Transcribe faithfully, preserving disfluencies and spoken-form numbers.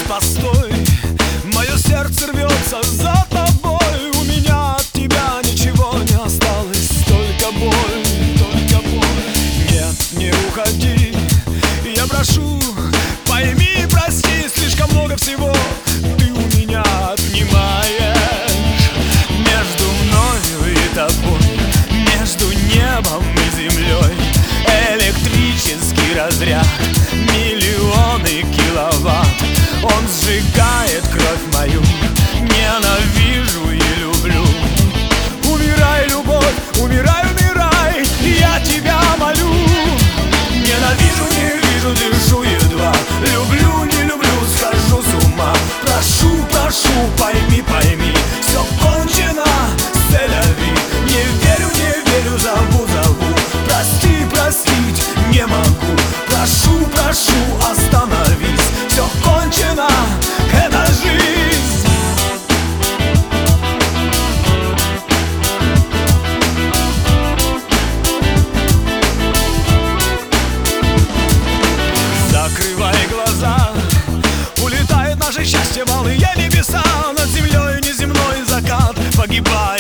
постой, мое сердце рвется за тобой. У меня от тебя ничего не осталось, только боль, только боль. Нет, не уходи, я прошу, пойми и прости, слишком много всего ты у меня отнимаешь. Между мною и тобой, между небом и землей электрический разряд, миллионы киловатт. Он сжигает кровь мою, ненавижу и люблю. Умирай, любовь, умирай, умирай, я тебя молю. Ненавижу, не вижу, дышу едва, люблю, не люблю, схожу с ума. Прошу, прошу, пойми, пойми, все кончено, c'est-la-vie. Не верю, не верю, зову, зову, прости, простить не могу. Прошу, прошу, остановись, все кончено, это жизнь. Закрывай глаза, улетает наше счастье в алые небеса. Над землей неземной закат погибает.